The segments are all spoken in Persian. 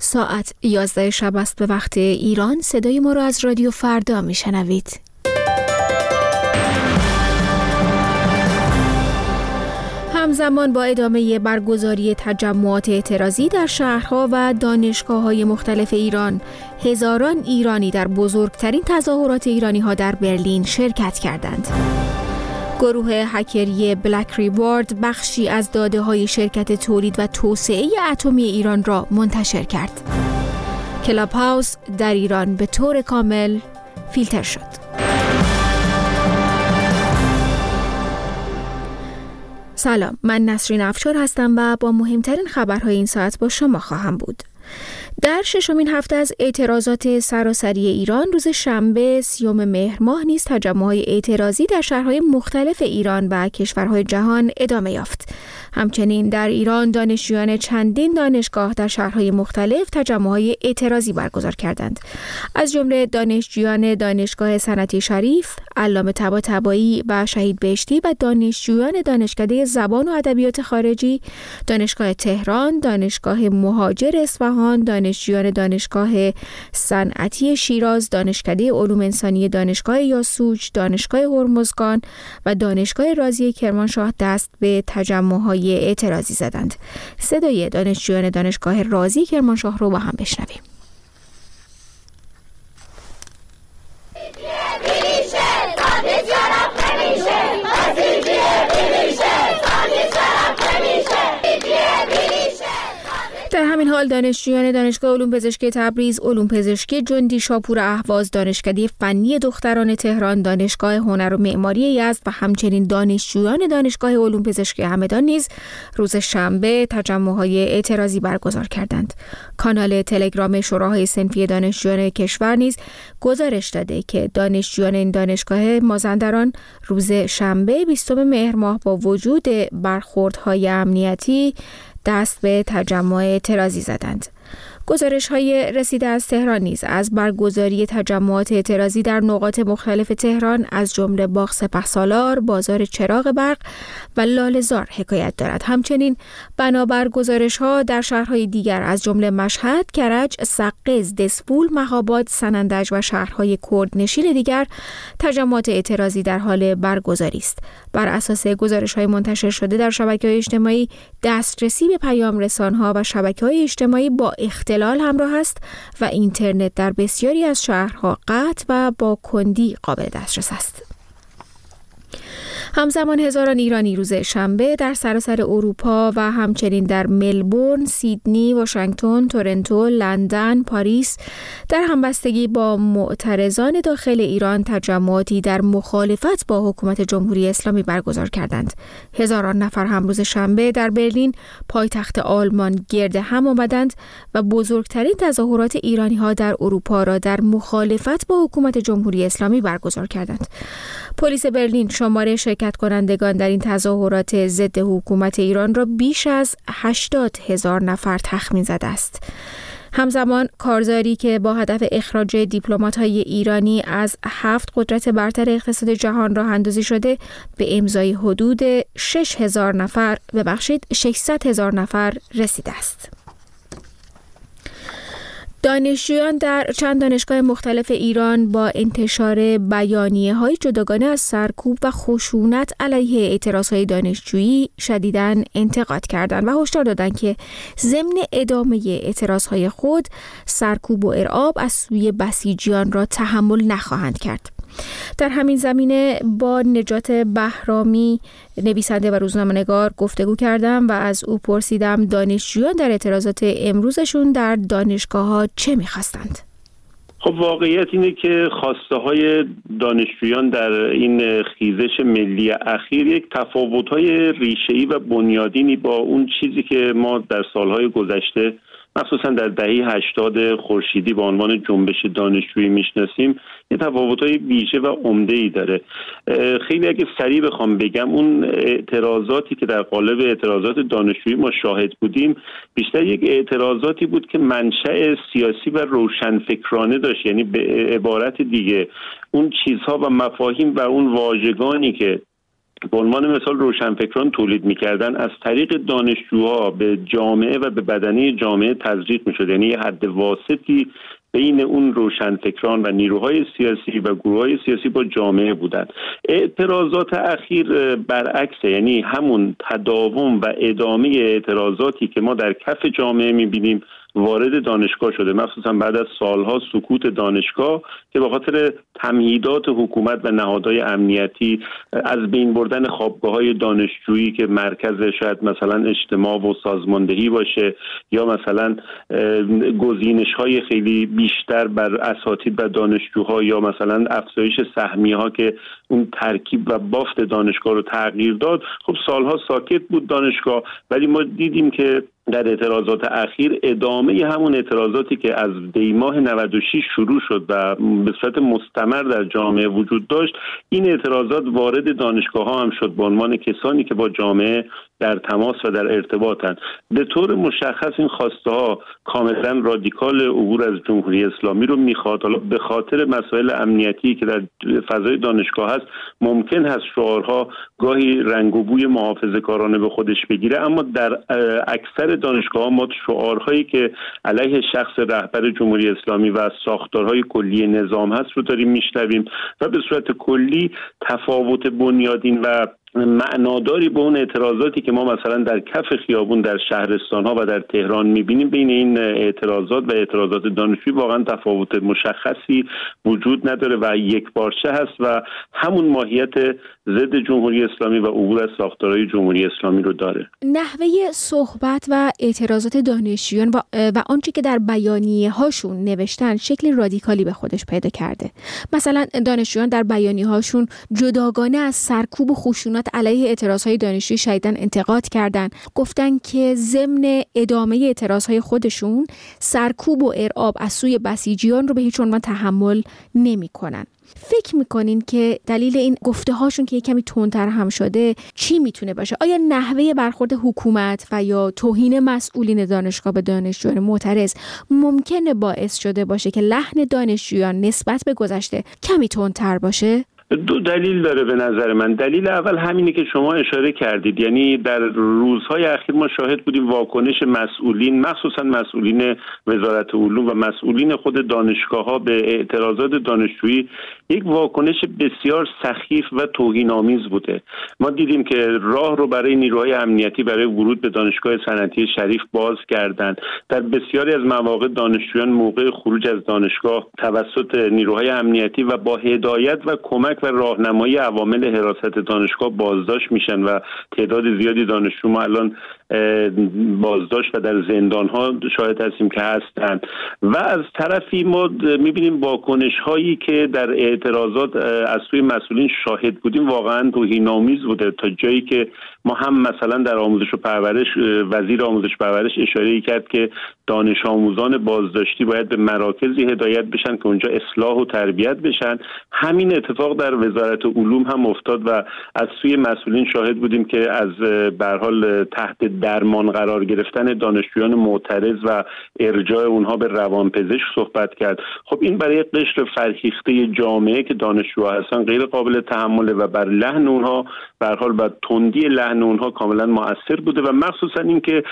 ساعت 11 شب است به وقت ایران. صدای ما را از رادیو فردا میشنوید. همزمان با ادامه برگزاری تجمعات اعتراضی در شهرها و دانشگاه‌های مختلف ایران، هزاران ایرانی در بزرگترین تظاهرات ایرانی‌ها در برلین شرکت کردند. گروه هکری بلک ریوارد بخشی از داده‌های شرکت تولید و توسعه اتمی ایران را منتشر کرد. کلاب هاوس در ایران به طور کامل فیلتر شد. سلام، من نسرین افشار هستم و با مهمترین خبرهای این ساعت با شما خواهم بود. در ششمین هفته از اعتراضات سراسری ایران، روز شنبه 30 مهر ماه نیز تجمع‌های اعتراضی در شهرهای مختلف ایران و کشورهای جهان ادامه یافت. همچنین در ایران دانشجویان چندین دانشگاه در شهرهای مختلف تجمع‌های اعتراضی برگزار کردند. از جمله دانشجویان دانشگاه صنعتی شریف، علامه طباطبایی و شهید بهشتی و دانشجویان دانشکده زبان و ادبیات خارجی، دانشگاه تهران، دانشگاه مهاجر اصفهان، دانشجویان دانشگاه صنعتی شیراز، دانشکده علوم انسانی دانشگاه یاسوج، دانشگاه هرمزگان و دانشگاه رازی کرمانشاه دست به تجمع‌های اعتراضی زدند. صدای دانشجویان دانشگاه رازی کرمانشاه رو با هم بشنویم. در همین حال دانشجویان دانشگاه علوم پزشکی تبریز، علوم پزشکی جندی شاپور اهواز، دانشکده فنی دختران تهران، دانشگاه هنر و معماری یزد و همچنین دانشجویان دانشگاه علوم پزشکی همدان نیز روز شنبه تجمع‌های اعتراضی برگزار کردند. کانال تلگرام شوراهای صنفی دانشجویان کشور نیز گزارش داده که دانشجویان این دانشگاه مازندران روز شنبه 20 مهر ماه با وجود برخوردهای امنیتی دست به تجمع اعتراضی زدند. گزارش‌های رسیده از تهران نیز از برگزاری تجمعات اعتراضی در نقاط مختلف تهران از جمله باغ سپهسالار، بازار چراغ برق و لاله‌زار حکایت دارد. همچنین بنابر گزارش‌ها در شهرهای دیگر از جمله مشهد، کرج، سقز، دسپول، مهاباد، سنندج و شهرهای کردنشین دیگر تجمعات اعتراضی در حال برگزاری است. بر اساس گزارش‌های منتشر شده در شبکه‌های اجتماعی، دسترسی به پیام رسان‌ها و شبکه‌های اجتماعی با اختلال همراه است و اینترنت در بسیاری از شهرها قطع و با کندی قابل دسترس است. همزمان هزاران ایرانی روز شنبه در سراسر اروپا و همچنین در ملبورن، سیدنی، واشنگتن، تورنتو، لندن، پاریس در همبستگی با معترضان داخل ایران تجمعاتی در مخالفت با حکومت جمهوری اسلامی برگزار کردند. هزاران نفر هم روز شنبه در برلین، پایتخت آلمان، گرد هم آمدند و بزرگترین تظاهرات ایرانی‌ها در اروپا را در مخالفت با حکومت جمهوری اسلامی برگزار کردند. پلیس برلین شماره شرکت کنندگان در این تظاهرات ضد حکومت ایران را بیش از 80,000 نفر تخمین زده است. همزمان کارزاری که با هدف اخراج دیپلمات‌های ایرانی از 7 قدرت برتر اقتصاد جهان راه اندازی شده به امضای حدود 600,000 نفر رسیده است. دانشجویان در چند دانشگاه مختلف ایران با انتشار بیانیه‌های جداگانه از سرکوب و خشونت علیه اعتراضهای دانشجویی شدیداً انتقاد کردند و هشدار دادند که ضمن ادامه اعتراضهای خود سرکوب و ارعاب از سوی بسیجیان را تحمل نخواهند کرد. در همین زمینه با نجات بهرامی، نویسنده و روزنامه‌نگار گفتگو کردم و از او پرسیدم دانشجویان در اعتراضات امروزشون در دانشگاه‌ها چه می‌خواستند. خب واقعیت اینه که خواسته های دانشجویان در این خیزش ملی اخیر یک تفاوت‌های ریشه‌ای و بنیادینی با اون چیزی که ما در سالهای گذشته مخصوصا در دهه 80 خورشیدی به عنوان جنبش دانشجویی میشناسیم، یه تفاوت‌های ویژه و عمده‌ای داره. خیلی اگه سریع بخوام بگم، اون اعتراضاتی که در قالب اعتراضات دانشجویی ما شاهد بودیم بیشتر یک اعتراضاتی بود که منشأ سیاسی و روشنفکرانه داشت. یعنی به عبارت دیگه اون چیزها و مفاهیم و اون واژگانی که به عنوان مثال روشنفکران تولید میکردن از طریق دانشجوها به جامعه و به بدنه جامعه تزریق میشد. یعنی یه حد واسطی بین اون روشنفکران و نیروهای سیاسی و گروه‌های سیاسی با جامعه بودند. اعتراضات اخیر برعکسه، یعنی همون تداوم و ادامه اعتراضاتی که ما در کف جامعه می‌بینیم وارد دانشگاه شده، مخصوصا بعد از سالها سکوت دانشگاه که به خاطر تمهیدات حکومت و نهادهای امنیتی از بین بردن خوابگاه‌های دانشجویی که مرکز شاید مثلا اجتماع و سازماندهی باشه، یا مثلا گزینش‌های خیلی بیشتر بر اساتید و دانشجوها، یا مثلا افزایش سهمیه‌ها که اون ترکیب و بافت دانشگاه رو تغییر داد. خب سالها ساکت بود دانشگاه، ولی ما دیدیم که در اعتراضات اخیر ادامه همون اعتراضاتی که از دیماه 96 شروع شد و به صورت مستمر در جامعه وجود داشت، این اعتراضات وارد دانشگاه ها هم شد به عنوان کسانی که با جامعه در تماس و در ارتباطن. به طور مشخص این خواسته ها کاملا رادیکال عبور از جمهوری اسلامی رو میخواد. حالا به خاطر مسائل امنیتی که در فضای دانشگاه هست ممکن هست شعارها گاهی رنگ و بوی محافظه‌کارانه به خودش بگیره، اما در اکثر دانشگاه ها ما شعارهایی که علیه شخص رهبر جمهوری اسلامی و ساختارهای کلی نظام هست رو داریم میشنویم و به صورت کلی تفاوت بنیادین و معناداری به اون اعتراضاتی که ما مثلا در کف خیابون در شهرستان‌ها و در تهران می‌بینیم بین این اعتراضات و اعتراضات دانشجویی واقعا تفاوت مشخصی وجود نداره و یکپارچه هست و همون ماهیت ضد جمهوری اسلامی و عبور از ساختارهای جمهوری اسلامی رو داره. نحوه صحبت و اعتراضات دانشجویان و آنچه که در بیانیه‌هاشون نوشتن شکل رادیکالی به خودش پیدا کرده. مثلا دانشجویان در بیانیه‌هاشون جداگانه از سرکوب و خشونت علیه اعتراضهای دانشجویی شدیداً انتقاد کردند. گفتن که ضمن ادامه اعتراضهای خودشون سرکوب و ارعاب از سوی بسیجیان رو به هیچ عنوان تحمل نمی‌کنن. فکر میکنین که دلیل این گفته هاشون که کمی تندتر هم شده چی میتونه باشه؟ آیا نحوه برخورد حکومت و یا توهین مسئولین دانشگاه به دانشجویان معترض ممکنه باعث شده باشه که لحن دانشجویان نسبت به گذشته کمی تندتر باشه؟ دو دلیل داره به نظر من. دلیل اول همینه که شما اشاره کردید، یعنی در روزهای اخیر ما شاهد بودیم واکنش مسئولین، مخصوصا مسئولین وزارت علوم و مسئولین خود دانشگاه‌ها به اعتراضات دانشجویی یک واکنش بسیار سخیف و توهین‌آمیز بوده. ما دیدیم که راه رو برای نیروهای امنیتی برای ورود به دانشگاه صنعتی شریف باز کردند. در بسیاری از مواقع دانشجویان موقع خروج از دانشگاه توسط نیروهای امنیتی و با هدایت و کمک و راهنمایی عوامل حراست دانشگاه بازداشت میشن و تعداد زیادی دانشجو ما الان بازداشت و در زندان‌ها شاهد هستیم که هستند. و از طرفی ما می‌بینیم واکنش هایی که در اعتراضات از سوی مسئولین شاهد بودیم واقعا توهین‌آمیز بوده، تا جایی که ما هم مثلا در آموزش و پرورش وزیر آموزش و پرورش اشاره کرد که دانش آموزان بازداشتی باید به مراکزی هدایت بشن که اونجا اصلاح و تربیت بشن. همین اتفاق در وزارت علوم هم افتاد و از سوی مسئولین شاهد بودیم که از به هر حال تحت درمان قرار گرفتن دانشجویان معترض و ارجاع اونها به روانپزشک صحبت کرد. خب این برای قشر فرهیخته جامعه که دانشجوها هستن غیر قابل تحمله و بر لحن اونها به هر حال بر تندی لحن اونها کاملا مؤثر بوده و مخصوصا اینکه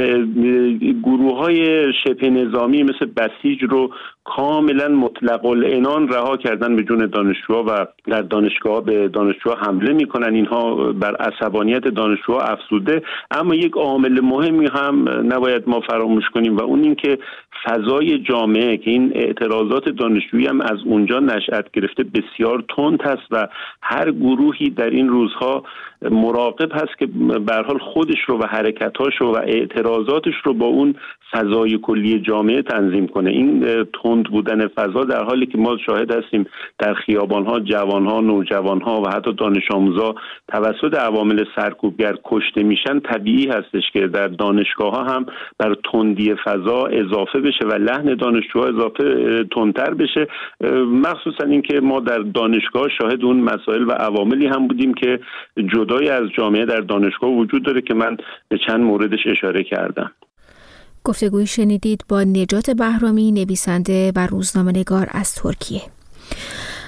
گروه‌های شبه نظامی مثل بسیج رو کاملا مطلق العنان رها کردن به جون دانشجوها و در دانشگاه به دانشجوها حمله میکنن. اینها بر عصبانیت دانشجوها افزوده. اما یک عامل مهمی هم نباید ما فراموش کنیم و اون این که فضای جامعه که این اعتراضات دانشجویی هم از اونجا نشأت گرفته بسیار تند هست و هر گروهی در این روزها مراقب هست که به هر حال خودش رو و حرکتاش رو و اعتراضاتش رو با اون فضای کلی جامعه تنظیم کنه. این تند بودن فضا در حالی که ما شاهد هستیم در خیابان‌ها جوان‌ها، نوجوان‌ها و حتی دانش آموزا توسط عوامل سرکوبگر کشته میشن، طبیعی هستش که در دانشگاه‌ها هم بر تندی فضا اضافه بشه و لحن دانشجوها اضافه تندتر بشه. مخصوصا اینکه ما در دانشگاه شاهد اون مسائل و عواملی هم بودیم که جدای از جامعه در دانشگاه وجود داره که من به چند موردش اشاره کردم. گفتگوی شنیدید با نجات بهرامی، نویسنده و روزنامه‌نگار از ترکیه.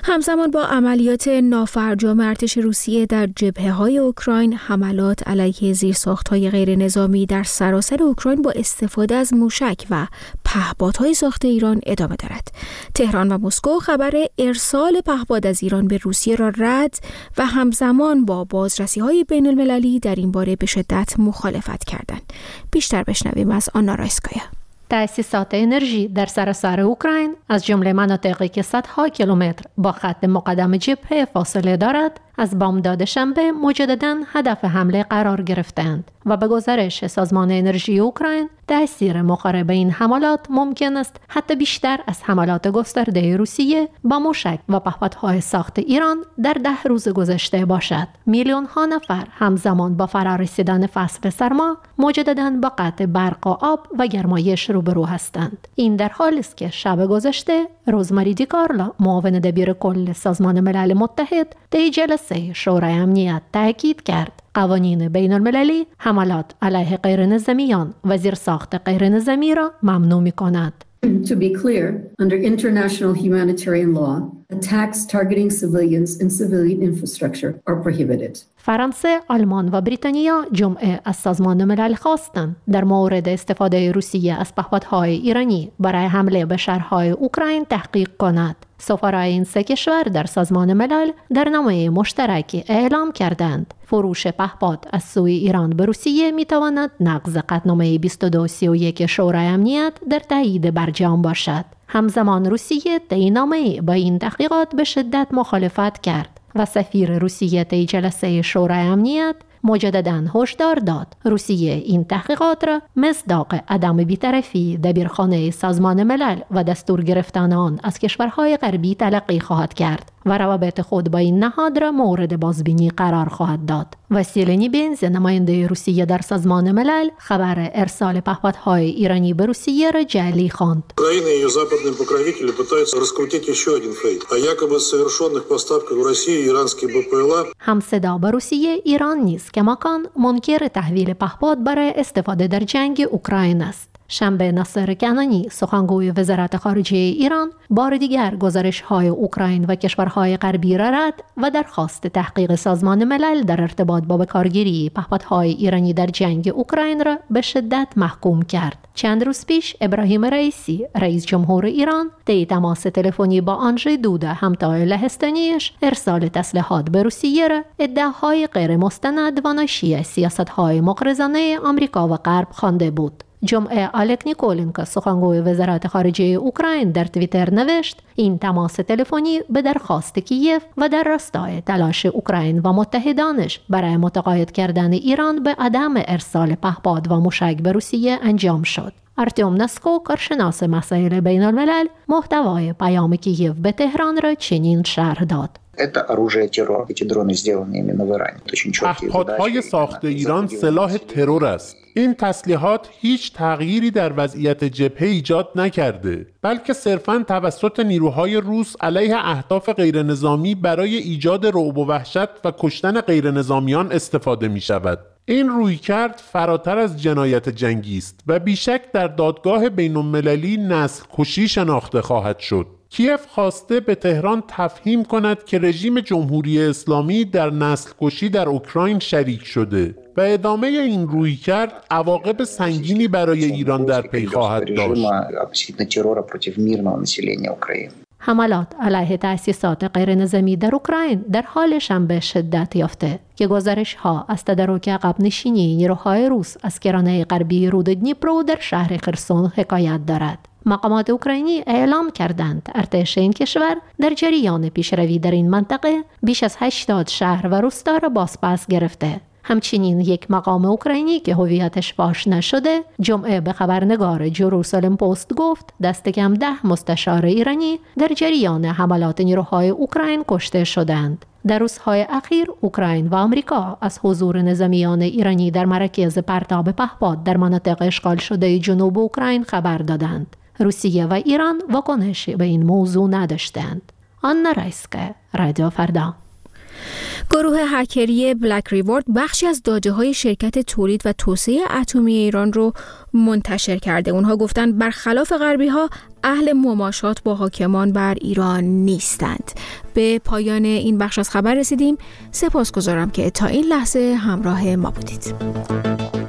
همزمان با عملیات نافرجام ارتش روسیه در جبهه‌های اوکراین، حملات علیه زیرساخت‌های غیرنظامی در سراسر اوکراین با استفاده از موشک و پهپادهای ساخت ایران ادامه دارد. تهران و مسکو خبر ارسال پهپاد از ایران به روسیه را رد و همزمان با بازرسی‌های بین‌المللی در این باره به شدت مخالفت کردند. بیشتر بشنویم از آنا رایسکایا. تأسیسات انرژی در سراسر اوکراین از جمله مناطقی که صدها کیلومتر با خط مقدم جبهه فاصله دارد، از بامداد شنبه مجدداً هدف حمله قرار گرفتند و به گزارش سازمان انرژی اوکراین تأثیر مقارب این حملات ممکن است حتی بیشتر از حملات گسترده روسیه با موشک و پهپادهای ساخت ایران در 10 روز گذشته باشد. میلیون‌ها نفر همزمان با فرارسیدن فصل سرما مجدداً با قطع برق و آب و گرمایش روبرو هستند. این در حالی است که شب گذشته روزماری دیکارلا، معاون دبیر کل سازمان ملل متحد، در جلسه شورای امنیت تاکید کرد قوانین بین المللی حملات علیه غیرنظامیان و زیرساخت غیرنظامی را ممنوع می کند. To be clear, under international humanitarian law, attacks targeting civilians and civilian infrastructure are prohibited. فرانسه، آلمان و بریتانیا جمعه از سازمان ملل خواستند در مورد استفاده روسیه از پهپادهای ایرانی برای حمله به شهرهای اوکراین تحقیق کند. سفرای این سه کشور در سازمان ملل در نامه مشترکی اعلام کردند فروش پهپاد از سوی ایران به روسیه میتواند نقض قطعنامه 2231 شورای امنیت در تایید برجام باشد. همزمان روسیه طی نامه با این تحقیقات به شدت مخالفت کرد و سفیر روسیه طی جلسه شورای امنیت مجدداً هشدار داد روسیه این تحقیقات را مصداق عدم بی‌طرفی دبیرخانه سازمان ملل و دستور گرفتن آن از کشورهای غربی تلقی خواهد کرد و روابط خود با این نهاد را مورد بازبینی قرار خواهد داد. واسیلی بنز، نماینده روسیه در سازمان ملل، خبر ارسال پهپادهای ایرانی به روسیه را جعلی خواند. Украина и ее западные покровители пытаются раскрутить еще один фейк о якобы совершенных поставках в Россию иранские БПЛА. همصدا با روسیه، ایران نیز کماکان منکر تحویل پهپاد برای استفاده در جنگ اوکراین است. شنبه ناصر کنانی، سخنگوی وزارت خارجه ایران، بار دیگر گزارش‌های اوکراین و کشورهای غربی را رد و درخواست تحقیق سازمان ملل در ارتباط با بکارگیری پهپادهای ایرانی در جنگ اوکراین را به شدت محکوم کرد. چند روز پیش ابراهیم رئیسی، رئیس جمهور ایران، طی تماس تلفنی با آنژی دودا، همتا لهستانیش، ارسال تسلیحات به روسیه را ادعاهای غیر مستند و ناشی از سیاست‌های مغرضانه آمریکا و غرب خوانده بود. جمعه آلک نیکولنکو، سخنگوی وزارت خارجه اوکراین، در توییتر نوشت این تماس تلفنی به درخواست کیف و در راستای تلاش اوکراین و متحدانش برای متقاعد کردن ایران به عدم ارسال پهپاد و موشک به روسیه انجام شد. آرتیوم ناسکو، کارشناس مسائل بین الملل، محتوای پیام کیف به تهران را چنین شرح داد. پهپادهای ساخت ایران سلاح ترور است. این تسلیحات هیچ تغییری در وضعیت جبهه ایجاد نکرده، بلکه صرفاً توسط نیروهای روس علیه اهداف غیرنظامی برای ایجاد رعب و وحشت و کشتن غیرنظامیان استفاده می شود. این رویکرد فراتر از جنایت جنگی است و بیشک در دادگاه بین‌المللی نسل کشی شناخته خواهد شد. کیف خواسته به تهران تفهیم کند که رژیم جمهوری اسلامی در نسل کشی در اوکراین شریک شده و ادامه این رویکرد عواقب سنگینی برای ایران در پی خواهد داشت. حملات علیه تأسیسات غیرنظامی در اوکراین در حال شنبه شدت یافته که گزارش‌ها از تدارک عقب نشینی نیروهای روس از کرانه غربی رود دنیپرو در شهر خرسون حکایت دارد. مقامات اوکراینی اعلام کردند ارتش این کشور در جریان پیشروی در این منطقه بیش از 80 شهر و روستا را بازپس گرفته. همچنین یک مقام اوکراینی که هویتش فاش نشده جمعه به خبرنگار جروسالم پست گفت دست کم 10 مستشار ایرانی در جریان حملات نیروهای اوکراین کشته شدند. در روزهای اخیر اوکراین و آمریکا از حضور نظامیان ایرانی در مراکز پرتاب پهپاد در مناطق اشغال شده جنوب اوکراین خبر دادند. روسیه و ایران واکنشی به این موضوع نداشتند. آنا رایسکایا، رادیو فردا. گروه هکری بلک ریوارد بخشی از داده‌های شرکت تولید و توسعه اتمی ایران رو منتشر کرده. اونها گفتن برخلاف غربی‌ها اهل مماشات با حاکمان بر ایران نیستند. به پایان این بخش از خبر رسیدیم. سپاسگزارم که تا این لحظه همراه ما بودید.